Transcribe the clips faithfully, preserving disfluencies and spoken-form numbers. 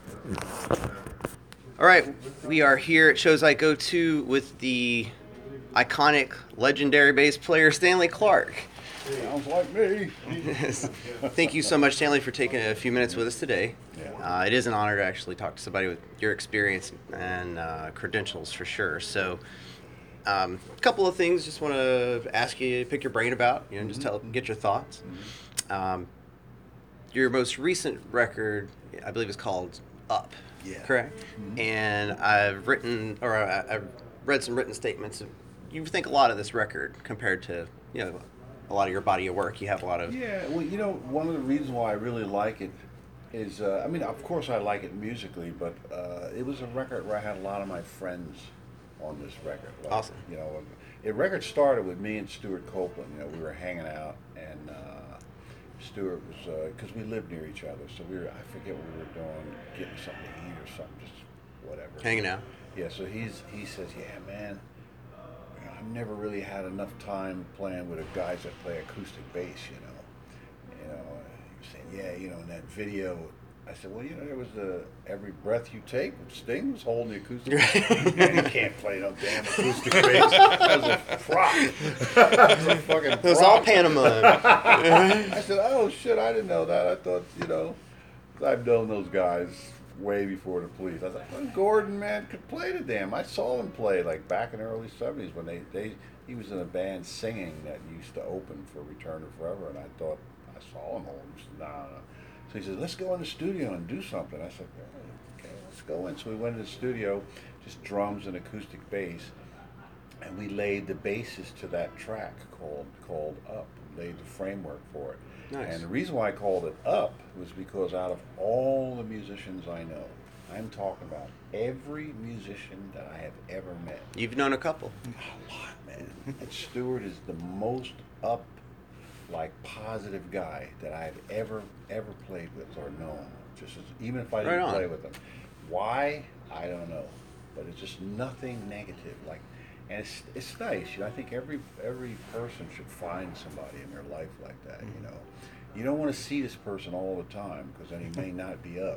All right, we are here at Shows I Go To with the iconic, legendary bass player Stanley Clark. Sounds like me. Thank you so much, Stanley, for taking a few minutes with us today. Yeah. Uh, it is an honor to actually talk to somebody with your experience and uh, credentials for sure. So, um, a couple of things just want to ask you, pick your brain about, you know, just tell, get your thoughts. Um, your most recent record, I believe, is called Up. Yeah. Correct. Mhm. And I've written, or I, I've read some written statements. Of, you think a lot of this record compared to, you know, a lot of your body of work. You have a lot of. Yeah, well, you know, one of the reasons why I really like it is, uh, I mean, of course I like it musically, but uh, it was a record where I had a lot of my friends on this record. Like, Awesome. You know, the record started with me and Stuart Copeland. You know, we were hanging out, and uh, Stuart was, because we lived near each other, so we were, I forget what we were doing, getting something to eat or something, just whatever. Hanging out. Yeah, so he's he says, yeah, man, you know, I've never really had enough time playing with the guys that play acoustic bass, you know. You know, he was saying, yeah, you know, in that video, I said, well, you know, there was the Every Breath You Take, Sting was holding the acoustic bass. Man, he can't play no damn acoustic bass. That was a prop. That was a fucking prop. It was all pantomime. I said, oh, shit, I didn't know that. I thought, you know, I've known those guys way before the police. I thought, well, Gordon, man, could play the damn. I saw him play, like, back in the early seventies when they, they he was in a band singing that used to open for Return to Forever, and I thought, I saw him hold him. He said, nah, nah. So he said, let's go in the studio and do something. I said, okay, let's go in. So we went in the studio, just drums and acoustic bass, and we laid the basis to that track called called Up. Laid the framework for it. Nice. And the reason why I called it Up was because out of all the musicians I know, I'm talking about every musician that I have ever met. You've known a couple. A lot, man. And Stuart is the most up, like, positive guy that I've ever ever played with or known. Just as, even if I didn't Right on. play with him. Why? I don't know. But it's just nothing negative. Like, and it's it's nice. You know, I think every every person should find somebody in their life like that. You know, you don't want to see this person all the time because then he may not be up.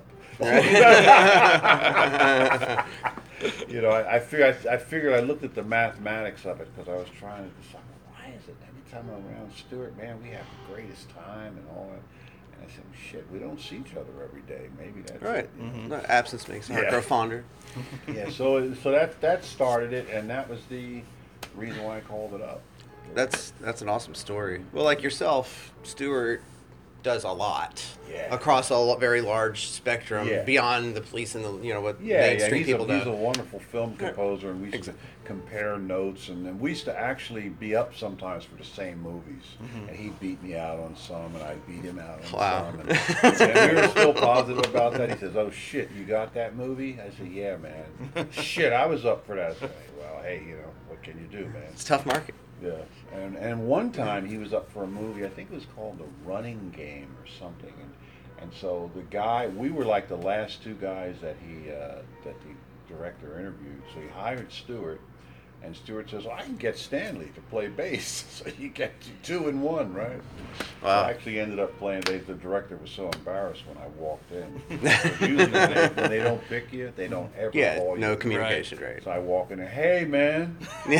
You know, I, I figured I, I figured I looked at the mathematics of it because I was trying to decide why is it every time I'm around Stuart, man, we have the greatest time and all that. And I said, shit, we don't see each other every day. Maybe that's Right. it. you know? No, absence makes the heart Yeah. grow fonder. Yeah, so so that that started it, and that was the reason why I called it Up. That's that's an awesome story. Well, like yourself, Stuart does a lot Yeah. across a lo- very large spectrum Yeah. beyond the police and the you know what Yeah, yeah, mainstream he's a, people he's a do. wonderful film composer, and we used to Exactly. compare notes, and then we used to actually be up sometimes for the same movies, Mm-hmm. and he'd beat me out on some, and I'd beat him out on Wow. some, and, and we were still positive about that. He says, "Oh shit, you got that movie?" I said, "Yeah, man." Shit, I was up for that. I said, well, hey, you know, what can you do, man? It's a tough market. Yeah, and and one time he was up for a movie. I think it was called The Running Game or something. And and so the guy, we were like the last two guys that he uh, that the director interviewed. So he hired Stuart, and Stuart says, well, "I can get Stanley to play bass." So you get two in one, right? So Wow. I actually ended up playing bass. The director was so embarrassed when I walked in. Usually when they, when they don't pick you, they don't ever Yeah, call you. no communication, right? So I walk in there, "Hey, man."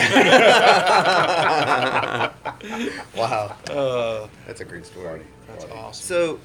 Wow, Uh, that's a great story. that's Funny. awesome. So,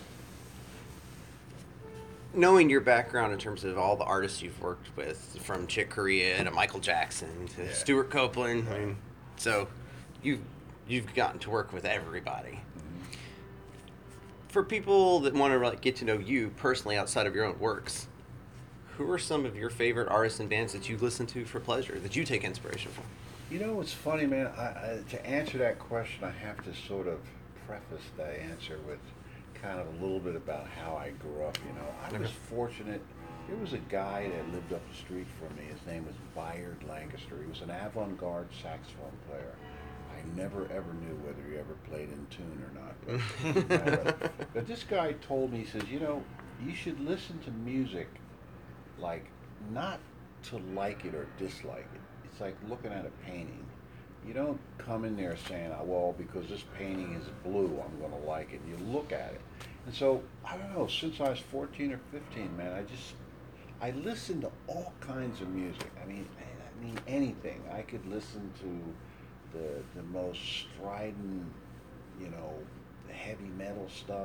knowing your background in terms of all the artists you've worked with, from Chick Corea to Michael Jackson to Yeah. Stuart Copeland, I mean, so you've you've gotten to work with everybody. Mm-hmm. For people that want to like get to know you personally outside of your own works, who are some of your favorite artists and bands that you listen to for pleasure, that you take inspiration from? You know, it's funny, man. I, I, to answer that question, I have to sort of preface that answer with kind of a little bit about how I grew up. You know, I was Okay. fortunate. There was a guy that lived up the street from me. His name was Bayard Lancaster. He was an avant-garde saxophone player. I never ever knew whether he ever played in tune or not. But, uh, but this guy told me, he says, you know, you should listen to music like not to like it or dislike it. It's like looking at a painting. You don't come in there saying, oh, well, because this painting is blue, I'm going to like it. You look at it. And so, I don't know, since I was fourteen or fifteen, man, I just, I listen to all kinds of music. I mean, I mean anything. I could listen to the the most strident, you know, heavy metal stuff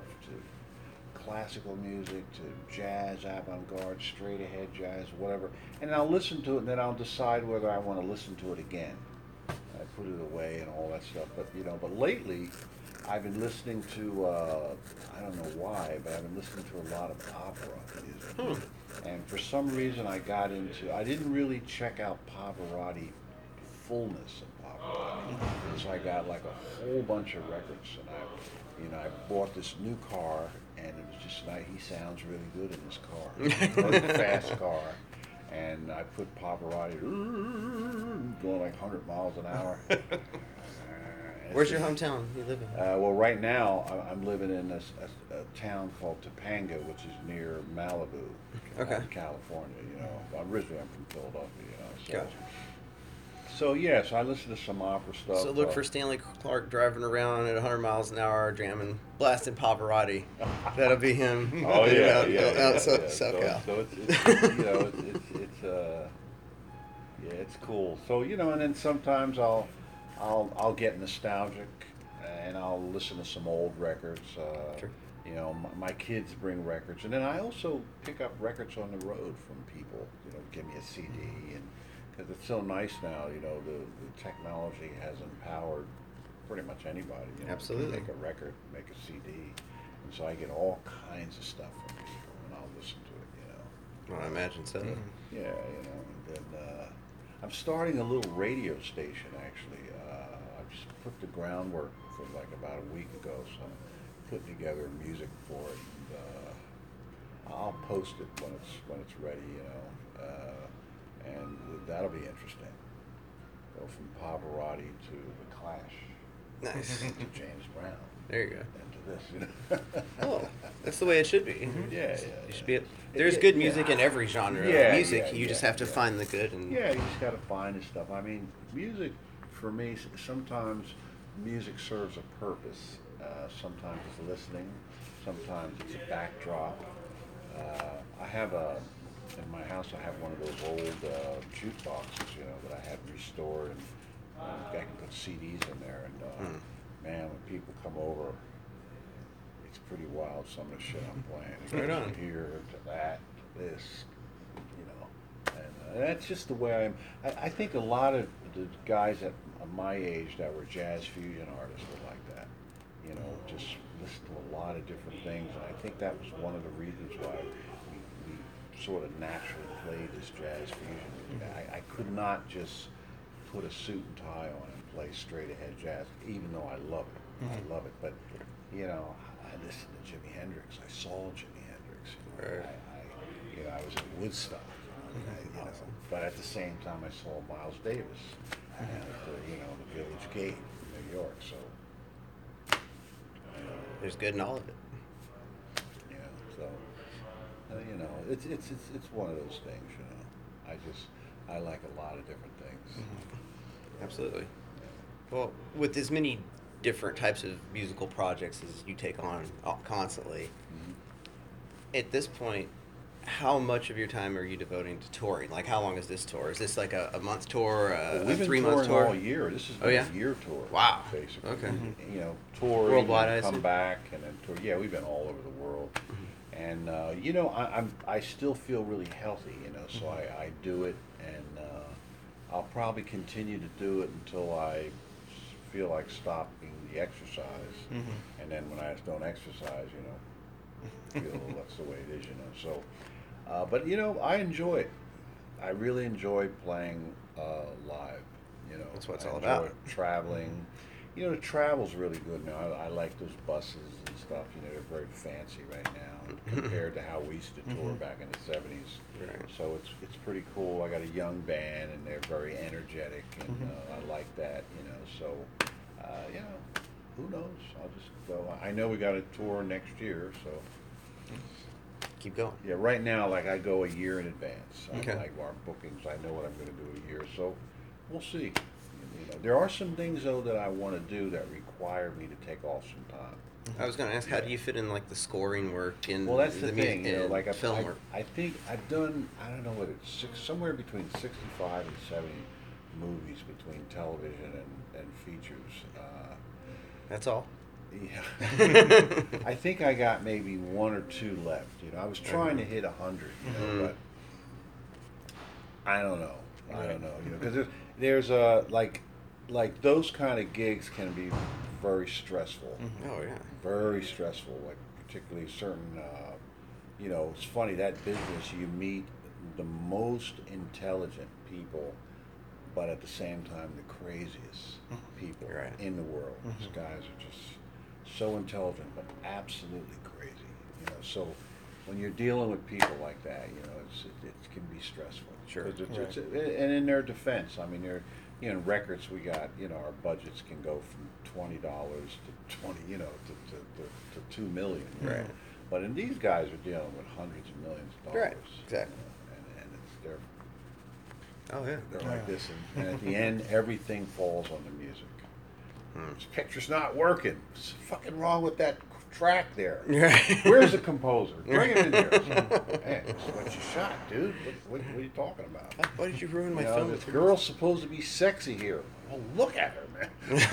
to classical music to jazz, avant-garde, straight ahead jazz, whatever. And I'll listen to it, and then I'll decide whether I want to listen to it again. I put it away and all that stuff. But you know, but lately, I've been listening to uh, I don't know why, but I've been listening to a lot of opera music. Hmm. And for some reason, I got into. I didn't really check out Pavarotti fullness of Pavarotti, so I got like a whole bunch of records, and I, you know, I bought this new car, and it was just like he sounds really good in this car, really fast car. And I put Pavarotti going like one hundred miles an hour. Uh, Where's your hometown you live in? Uh, well, right now I- I'm living in a, s- a- a town called Topanga, which is near Malibu, Okay. out in California. You know, originally I'm from Philadelphia. You know, so, Gotcha. so yeah, so I listen to some opera stuff. So look uh, for Stanley Clark driving around at one hundred miles an hour, jamming, blasting Pavarotti. That'll be him. Oh yeah, out, yeah, out, yeah, so, yeah. so, So, so it's, it's, it's you know it's it's, it's uh yeah it's cool. So you know, and then sometimes I'll I'll I'll get nostalgic and I'll listen to some old records. Uh, Sure. You know, my, my kids bring records, and then I also pick up records on the road from people. You know, give me a C D, and because it's so nice now. You know, the, the technology has empowered pretty much anybody. You know, Absolutely. Make a record, make a C D, and so I get all kinds of stuff from people, and I'll listen to it. You know. Well, I imagine so. Yeah, you know, and then uh, I'm starting a little radio station actually. Uh, I just put the groundwork for like about a week ago, so I'm putting together music for it. And, uh, I'll post it when it's when it's ready, you know, uh, and that'll be interesting. Go from Pavarotti to the Clash, Nice. to James Brown, There you go. and to this, you know. Oh, that's the way it should be. Yeah, yeah. You yeah. should be. There's Yeah, good music yeah. in every genre Yeah, of music. yeah, you just yeah, have to yeah. find the good and. Yeah, you just got to find the stuff. I mean, music for me, s- sometimes music serves a purpose. Uh, sometimes it's listening, sometimes it's a backdrop. Uh, I have a, in my house, I have one of those old uh, jukeboxes, you know, that I had restored, and um, I can put C Ds in there. And uh, Hmm. man, when people come over, it's pretty wild some of the shit I'm playing. It Right goes on. from here to that, this, you know. And uh, that's just the way I'm. I, I think a lot of the guys at my age that were jazz fusion artists were like that. You know, just listen to a lot of different things, and I think that was one of the reasons why we, we sort of naturally played this jazz fusion. I, I could not just put a suit and tie on and play straight ahead jazz, even though I love it. Mhm. I love it, but you know, I listened to Jimi Hendrix. I saw Jimi Hendrix. You know, Right. I, I, you know, I was at Woodstock. You know, I- you know, Awesome. but at the same time, I saw Miles Davis at the, you know, the Village Gate in New York. So, you know, There's good in all of it. you know, so uh, you know, it's it's it's it's one of those things. You know, I just I like a lot of different things. Absolutely. Well, with as many different types of musical projects as you take on uh, constantly, Mhm. at this point, how much of your time are you devoting to touring? Like, how long is this tour? Is this like a, a month tour, a, Well, a we've been three month touring tour? all year. This has Oh, been yeah? a year tour. Wow. Basically. Okay. You know, touring, Worldwide, I and come assume? back, and then tour. Yeah, we've been all over the world. Mm-hmm. And uh, you know, I, I'm I still feel really healthy. You know, so Mm-hmm. I, I do it, and uh, I'll probably continue to do it until I s- feel like stopping the exercise. Mhm. And then when I don't exercise, you know, feel that's the way it is. You know, so. Uh, but you know, I enjoy it. I really enjoy playing uh, live. You know, That's what it's I all enjoy about. Traveling. You know, the travel's really good now. I, I like those buses and stuff. You know, they're very fancy right now compared to how we used to tour Mhm. back in the seventies. Right. So it's it's pretty cool. I got a young band and they're very energetic, and Mhm. uh, I like that. You know, so uh, you know, who knows? I'll just go. I know we got a tour next year, so. Keep going. Yeah, right now, like I go a year in advance. I Okay. like our bookings. I know what I'm going to do a year, so we'll see. You know, there are some things though that I want to do that require me to take off some time. I was going to ask, how do you fit in like the scoring work and Well, that's the, the thing, music you know. and Like I, film I, work? I think I've done. I don't know what it's six, somewhere between sixty-five and seventy movies between television and and features. Uh, That's all. yeah, I think I got maybe one or two left. You know, I was trying to Mhm. hit a hundred. You know, Mhm. but I don't know. I Right. don't know. You know, because there's there's a like like those kind of gigs can be very stressful. Oh yeah. Very stressful, like particularly certain. Uh, you know, it's funny that business you meet the most intelligent people, but at the same time the craziest people Right. in the world. These Mhm. guys are just so intelligent, but absolutely crazy. You know, so when you're dealing with people like that, you know, it's, it, it can be stressful. Sure. 'Cause it's, Right. it's, and in their defense, I mean, they're, you know, in records we got, you know, our budgets can go from twenty dollars to twenty, you know, to, to, to, to two million. you know. Right. But in these guys are dealing with hundreds of millions of dollars. Right, exactly. You know, and, and it's they're Oh yeah. they're like Yeah. this, and, and at the end, everything falls on the music. Hmm. This picture's not working. What's fucking wrong with that track there? Right. Where's the composer? Bring him in here. Hey, this is what you shot, dude. What, what, what are you talking about? Why did you ruin my You know, film? this with girl's supposed to be sexy here. Well, look at her,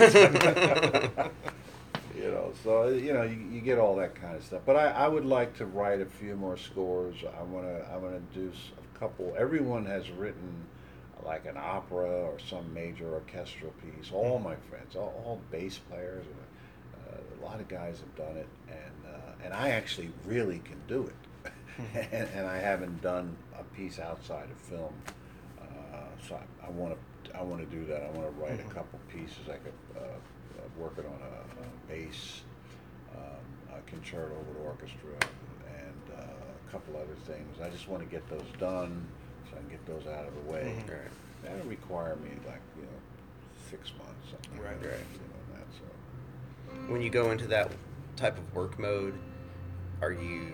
man. You know, so you know, you, you get all that kind of stuff. But I, I would like to write a few more scores. I wanna, I wanna do s- a couple. Everyone has written like an opera or some major orchestral piece. All my friends, all, all bass players, uh, a lot of guys have done it, and uh, and I actually really can do it. and, and I haven't done a piece outside of film, uh, so I, I want to, I want to do that. I want to write Mhm. a couple pieces. I could. Uh, uh, working on a, a bass um, a concerto with orchestra and uh, a couple other things. I just want to get those done so I can get those out of the way. Mhm. Right. That'll require me like you know six months, something like Right, that, right. you know, that, so. When you go into that type of work mode, are you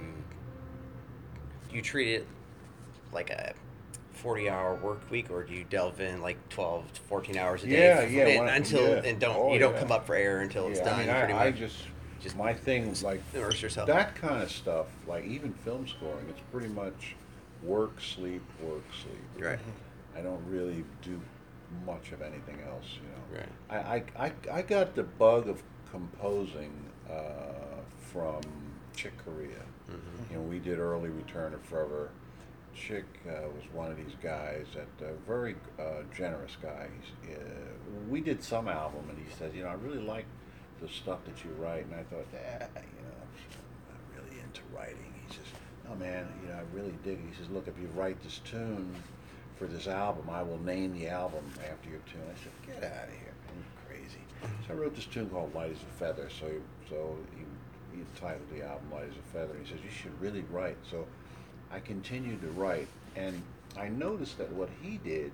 do you treat it like a forty hour work week, or do you delve in like twelve to fourteen hours a day Yeah, f- yeah, and- when I- until yeah. and don't Oh, you don't yeah. come up for air until it's Yeah, done I mean, pretty I, I much? just, Just my thing, like immerse yourself. that kind of stuff, like even film scoring, it's pretty much work, sleep, work, sleep. Right. I don't really do much of anything else, you know. Right. I, I, I, I got the bug of composing uh, from Chick Corea. Mhm. You know, we did Early Return of Forever. Chick uh, was one of these guys, that uh, very uh, generous guy. He's, uh, we did some album, and he said, you know, I really like the stuff that you write, and I thought, yeah, you know, I'm not really into writing. He says, no, man, you know, I really dig it. He says, look, if you write this tune for this album, I will name the album after your tune. I said, get out of here, man, you're crazy. So I wrote this tune called Light as a Feather. So, he, so he, he titled the album Light as a Feather. He says, you should really write. So I continued to write, and I noticed that what he did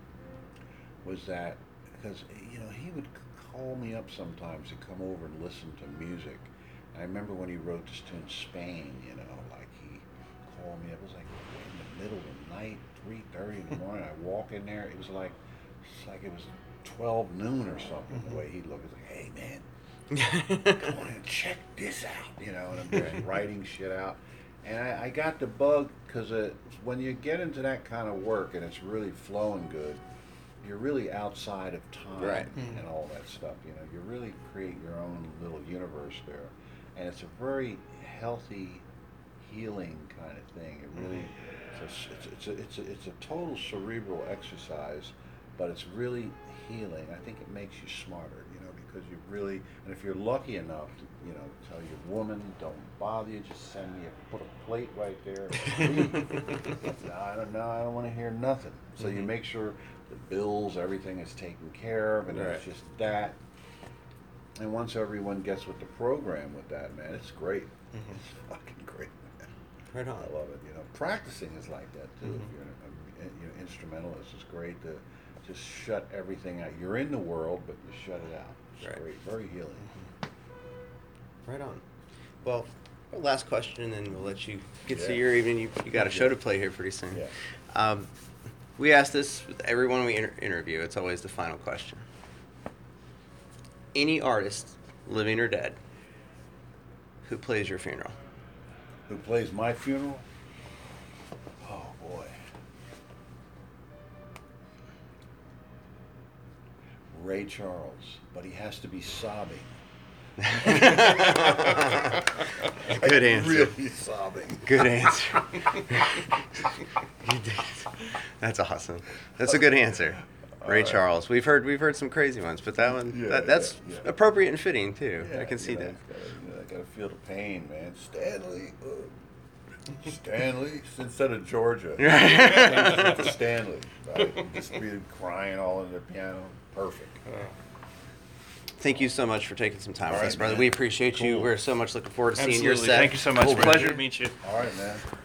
was that, because, you know, he would call me up sometimes to come over and listen to music. I remember when he wrote this tune, Spain, you know, like he called me up. It was like in the middle of the night, three thirty in the morning. I walk in there. It was like, it's like it was twelve noon or something, the way he looked. It was like, hey, man, come on and check this out, you know, and I'm just writing shit out. And I, I got the bug because uh, when you get into that kind of work and it's really flowing good, you're really outside of time Right. and all that stuff. You know, you really create your own little universe there, and it's a very healthy, healing kind of thing. It really, it's a, it's, it's a, it's a, it's a total cerebral exercise, but it's really healing. I think it makes you smarter, you know, because you really, and if you're lucky enough to, you know, tell your woman, don't bother you, just send me a, put a plate right there. no, I don't know, I don't want to hear nothing. So you Mhm. make sure the bills, everything is taken care of, and Right. it's just that. And once everyone gets with the program with that, man, it's great. Mhm. It's fucking great, man. Right on. I love it. You know, practicing is like that too. Mhm. If you're an a, you know, instrumentalist, it's great to just shut everything out. You're in the world, but you shut it out. It's Right. great, very healing. Right on. Well, last question, and then we'll let you get Yeah. to your evening. You, you got a show to play here pretty soon. Yeah. Um, we ask this with everyone we inter- interview. It's always the final question. Any artist, living or dead, who plays your funeral? Who plays my funeral? Oh boy. Ray Charles, but he has to be sobbing. Good answer. Really sobbing. Good answer. You did. That's awesome. That's a good answer. Ray right. Charles. We've heard we've heard some crazy ones, but that one Yeah, that, that's yeah, yeah. appropriate and fitting too. Yeah, I can see you know, that. Gotta, you know, I gotta feel the pain, man. Stanley. Uh, Stanley instead of Georgia. Instead of Stanley. Right? Just be crying all in the piano. Perfect. Thank you so much for taking some time All with right, us, brother. man. We appreciate you. Cool. We're so much looking forward to seeing Absolutely. your set. Thank you so much. Cool, Pleasure man. to meet you. All right, man.